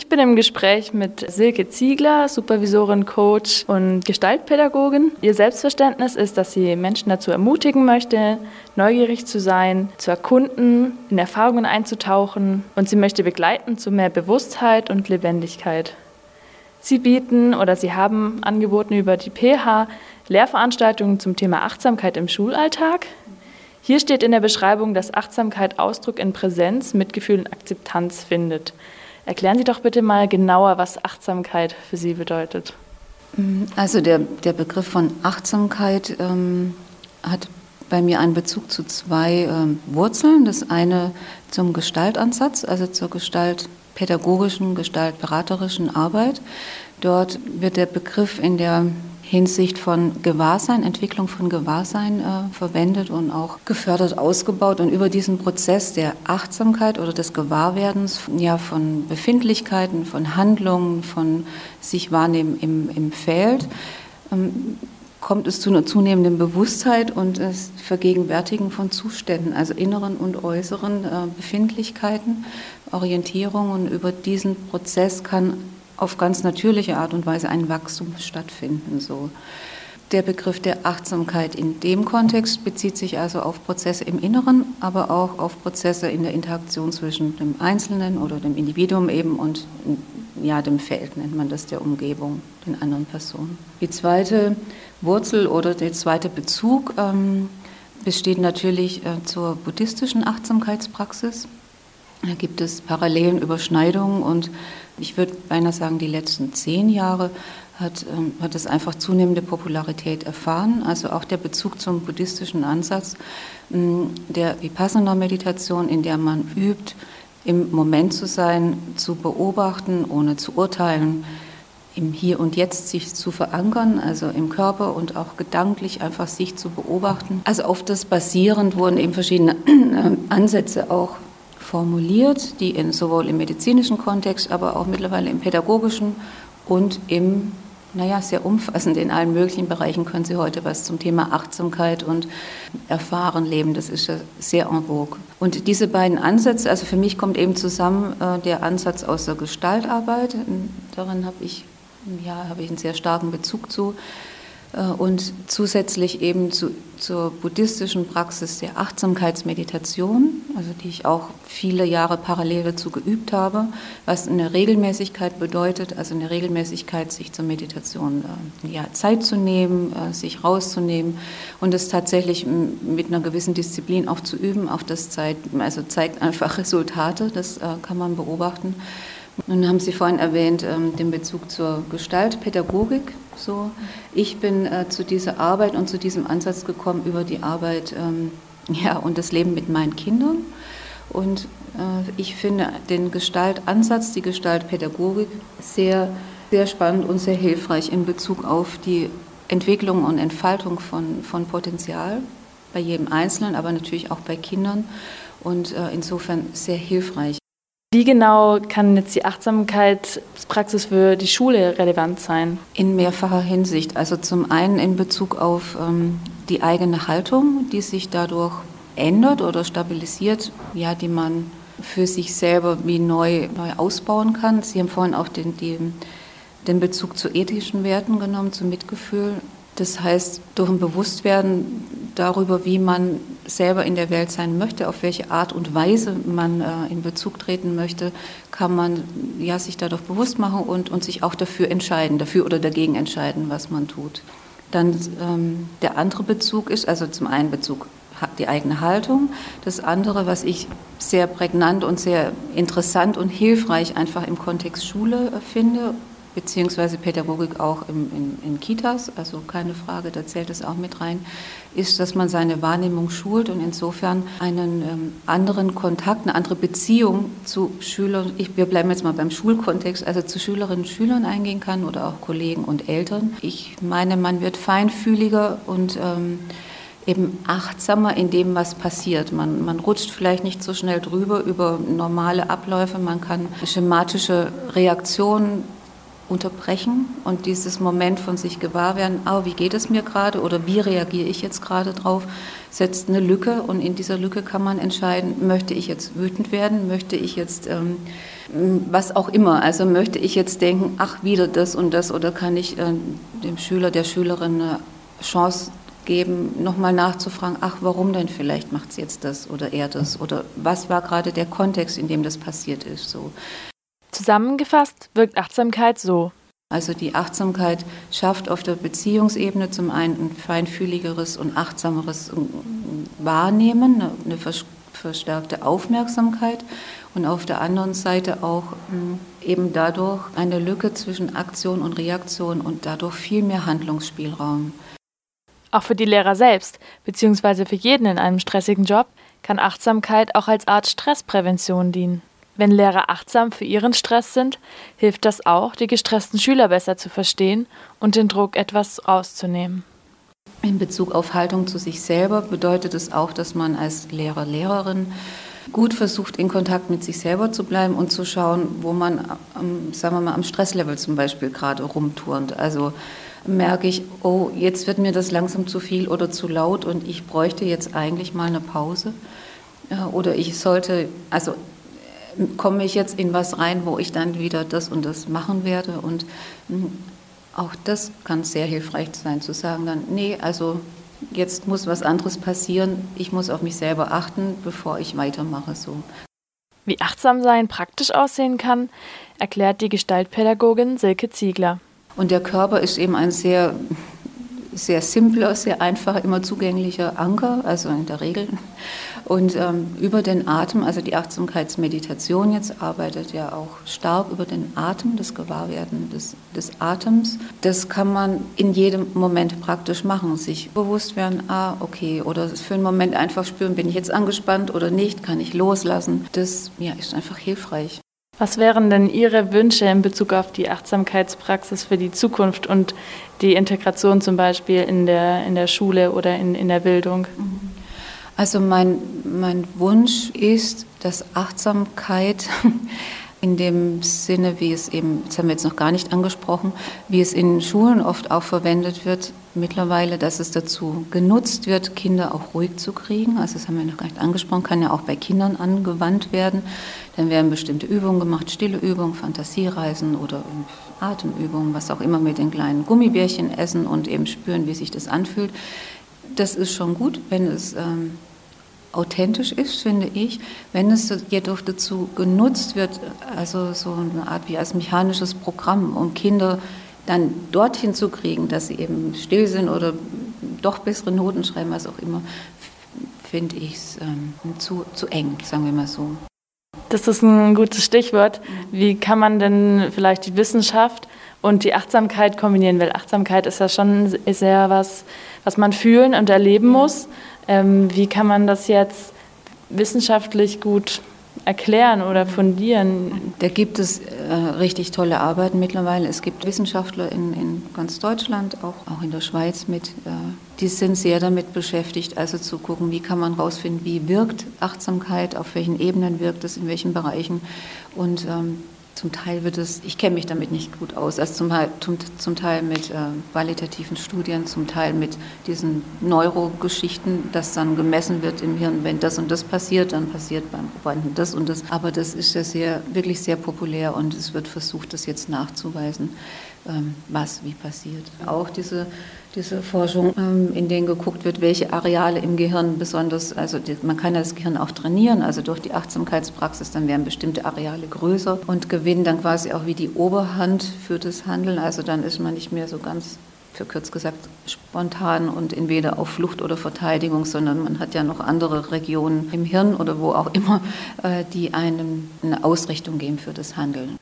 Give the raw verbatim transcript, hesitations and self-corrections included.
Ich bin im Gespräch mit Silke Ziegler, Supervisorin, Coach und Gestaltpädagogin. Ihr Selbstverständnis ist, dass sie Menschen dazu ermutigen möchte, neugierig zu sein, zu erkunden, in Erfahrungen einzutauchen, und sie möchte begleiten zu mehr Bewusstheit und Lebendigkeit. Sie bieten oder sie haben angeboten über die P H Lehrveranstaltungen zum Thema Achtsamkeit im Schulalltag. Hier steht in der Beschreibung, dass Achtsamkeit Ausdruck in Präsenz, Mitgefühl und Akzeptanz findet. Erklären Sie doch bitte mal genauer, was Achtsamkeit für Sie bedeutet. Also der, der Begriff von Achtsamkeit ähm, hat bei mir einen Bezug zu zwei ähm, Wurzeln. Das eine zum Gestaltansatz, also zur gestaltpädagogischen, gestaltberaterischen Arbeit. Dort wird der Begriff in der Hinsicht von Gewahrsein, Entwicklung von Gewahrsein äh, verwendet und auch gefördert, ausgebaut. Und über diesen Prozess der Achtsamkeit oder des Gewahrwerdens, ja, von Befindlichkeiten, von Handlungen, von sich wahrnehmen im, im Feld, ähm, kommt es zu einer zunehmenden Bewusstheit und das Vergegenwärtigen von Zuständen, also inneren und äußeren äh, Befindlichkeiten, Orientierung. Und über diesen Prozess kann auf ganz natürliche Art und Weise ein Wachstum stattfinden. So. Der Begriff der Achtsamkeit in dem Kontext bezieht sich also auf Prozesse im Inneren, aber auch auf Prozesse in der Interaktion zwischen dem Einzelnen oder dem Individuum eben und ja, dem Feld, nennt man das, der Umgebung, den anderen Personen. Die zweite Wurzel oder der zweite Bezug ähm, besteht natürlich äh, zur buddhistischen Achtsamkeitspraxis. Da gibt es Parallelen, Überschneidungen, und ich würde beinahe sagen, die letzten zehn Jahre hat, ähm, hat es einfach zunehmende Popularität erfahren. Also auch der Bezug zum buddhistischen Ansatz ähm, der Vipassana-Meditation, in der man übt, im Moment zu sein, zu beobachten, ohne zu urteilen, im Hier und Jetzt sich zu verankern, also im Körper und auch gedanklich einfach sich zu beobachten. Also auf das basierend wurden eben verschiedene äh, Ansätze auch formuliert, die in, sowohl im medizinischen Kontext, aber auch mittlerweile im pädagogischen und im, naja, sehr umfassend in allen möglichen Bereichen können Sie heute was zum Thema Achtsamkeit und Erfahren leben. Das ist ja sehr en vogue. Und diese beiden Ansätze, also für mich kommt eben zusammen äh, der Ansatz aus der Gestaltarbeit, darin habe ich, ja, habe ich einen sehr starken Bezug zu, und zusätzlich eben zu, zur buddhistischen Praxis der Achtsamkeitsmeditation, also die ich auch viele Jahre parallel dazu geübt habe, was eine Regelmäßigkeit bedeutet, also eine Regelmäßigkeit, sich zur Meditation äh, ja, Zeit zu nehmen, äh, sich rauszunehmen und es tatsächlich mit einer gewissen Disziplin auch zu üben. Auch das zeigt, also zeigt einfach Resultate, das äh, kann man beobachten. Nun haben Sie vorhin erwähnt, ähm, den Bezug zur Gestaltpädagogik. So, ich bin äh, zu dieser Arbeit und zu diesem Ansatz gekommen über die Arbeit ähm, ja, und das Leben mit meinen Kindern. Und äh, ich finde den Gestaltansatz, die Gestaltpädagogik sehr, sehr spannend und sehr hilfreich in Bezug auf die Entwicklung und Entfaltung von, von Potenzial bei jedem Einzelnen, aber natürlich auch bei Kindern und äh, insofern sehr hilfreich. Wie genau kann jetzt die Achtsamkeitspraxis für die Schule relevant sein? In mehrfacher Hinsicht. Also zum einen in Bezug auf ähm, die eigene Haltung, die sich dadurch ändert oder stabilisiert, ja, die man für sich selber wie neu, neu ausbauen kann. Sie haben vorhin auch den, den, den Bezug zu ethischen Werten genommen, zu Mitgefühl. Das heißt, durch ein Bewusstwerden darüber, wie man selber in der Welt sein möchte, auf welche Art und Weise man äh, in Bezug treten möchte, kann man ja, sich dadurch bewusst machen und, und sich auch dafür entscheiden, dafür oder dagegen entscheiden, was man tut. Dann ähm, der andere Bezug ist, also zum einen Bezug die eigene Haltung, das andere, was ich sehr prägnant und sehr interessant und hilfreich einfach im Kontext Schule äh, finde, beziehungsweise Pädagogik auch im, in, in Kitas, also keine Frage, da zählt es auch mit rein, ist, dass man seine Wahrnehmung schult und insofern einen ähm, anderen Kontakt, eine andere Beziehung zu Schülern, ich, wir bleiben jetzt mal beim Schulkontext, also zu Schülerinnen und Schülern eingehen kann oder auch Kollegen und Eltern. Ich meine, man wird feinfühliger und ähm, eben achtsamer in dem, was passiert. Man, man rutscht vielleicht nicht so schnell drüber über normale Abläufe, man kann schematische Reaktionen unterbrechen und dieses Moment von sich gewahr werden, oh, wie geht es mir gerade oder wie reagiere ich jetzt gerade drauf, setzt eine Lücke und in dieser Lücke kann man entscheiden, möchte ich jetzt wütend werden, möchte ich jetzt ähm, was auch immer, also möchte ich jetzt denken, ach, wieder das und das oder kann ich äh, dem Schüler, der Schülerin eine Chance geben, nochmal nachzufragen, ach, warum denn vielleicht macht sie jetzt das oder er das oder was war gerade der Kontext, in dem das passiert ist, so. Zusammengefasst wirkt Achtsamkeit so. Also die Achtsamkeit schafft auf der Beziehungsebene zum einen ein feinfühligeres und achtsameres Wahrnehmen, eine verstärkte Aufmerksamkeit und auf der anderen Seite auch eben dadurch eine Lücke zwischen Aktion und Reaktion und dadurch viel mehr Handlungsspielraum. Auch für die Lehrer selbst, beziehungsweise für jeden in einem stressigen Job, kann Achtsamkeit auch als Art Stressprävention dienen. Wenn Lehrer achtsam für ihren Stress sind, hilft das auch, die gestressten Schüler besser zu verstehen und den Druck etwas rauszunehmen. In Bezug auf Haltung zu sich selber bedeutet es auch, dass man als Lehrer, Lehrerin gut versucht, in Kontakt mit sich selber zu bleiben und zu schauen, wo man, sagen wir mal, am Stresslevel zum Beispiel gerade rumturnt. Also merke ich, oh, jetzt wird mir das langsam zu viel oder zu laut und ich bräuchte jetzt eigentlich mal eine Pause. Oder ich sollte, also komme ich jetzt in was rein, wo ich dann wieder das und das machen werde. Und auch das kann sehr hilfreich sein, zu sagen dann, nee, also jetzt muss was anderes passieren, ich muss auf mich selber achten, bevor ich weitermache. So. Wie Achtsamsein praktisch aussehen kann, erklärt die Gestaltpädagogin Silke Ziegler. Und der Körper ist eben ein sehr, sehr simpler, sehr einfacher, immer zugänglicher Anker, also in der Regel. Und ähm, über den Atem, also die Achtsamkeitsmeditation jetzt arbeitet ja auch stark über den Atem, das Gewahrwerden des, des Atems. Das kann man in jedem Moment praktisch machen, sich bewusst werden, ah, okay, oder für einen Moment einfach spüren, bin ich jetzt angespannt oder nicht, kann ich loslassen. Das ja, ist einfach hilfreich. Was wären denn Ihre Wünsche in Bezug auf die Achtsamkeitspraxis für die Zukunft und die Integration zum Beispiel in der, in der Schule oder in, in der Bildung? Also mein, mein Wunsch ist, dass Achtsamkeit in dem Sinne, wie es eben, das haben wir jetzt noch gar nicht angesprochen, wie es in Schulen oft auch verwendet wird, mittlerweile, dass es dazu genutzt wird, Kinder auch ruhig zu kriegen. Also das haben wir noch gar nicht angesprochen, kann ja auch bei Kindern angewandt werden. Dann werden bestimmte Übungen gemacht, stille Übungen, Fantasiereisen oder Atemübungen, was auch immer mit den kleinen Gummibärchen essen und eben spüren, wie sich das anfühlt. Das ist schon gut, wenn es ähm, authentisch ist, finde ich. Wenn es jedoch dazu genutzt wird, also so eine Art wie als mechanisches Programm, um Kinder dann dorthin zu kriegen, dass sie eben still sind oder doch bessere Noten schreiben, was auch immer, finde ich es ähm, zu, zu eng, sagen wir mal so. Das ist ein gutes Stichwort. Wie kann man denn vielleicht die Wissenschaft und die Achtsamkeit kombinieren? Weil Achtsamkeit ist ja schon sehr was, was man fühlen und erleben muss. Ähm, wie kann man das jetzt wissenschaftlich gut erklären oder fundieren? Da gibt es äh, richtig tolle Arbeiten mittlerweile. Es gibt Wissenschaftler in, in ganz Deutschland, auch, auch in der Schweiz mit, äh, die sind sehr damit beschäftigt, also zu gucken, wie kann man rausfinden, wie wirkt Achtsamkeit, auf welchen Ebenen wirkt es, in welchen Bereichen. Und ähm, zum Teil wird es, ich kenne mich damit nicht gut aus, also zum, zum, zum Teil mit äh, qualitativen Studien, zum Teil mit diesen Neurogeschichten, dass dann gemessen wird im Hirn, wenn das und das passiert, dann passiert beim Probanden das und das. Aber das ist ja sehr, wirklich sehr populär und es wird versucht, das jetzt nachzuweisen, ähm, was wie passiert. Auch diese diese Forschung, in denen geguckt wird, welche Areale im Gehirn besonders, also die, man kann ja das Gehirn auch trainieren, also durch die Achtsamkeitspraxis, dann werden bestimmte Areale größer und gewinnen dann quasi auch wie die Oberhand für das Handeln, also dann ist man nicht mehr so ganz, verkürzt gesagt, spontan und entweder auf Flucht oder Verteidigung, sondern man hat ja noch andere Regionen im Hirn oder wo auch immer, die einem eine Ausrichtung geben für das Handeln.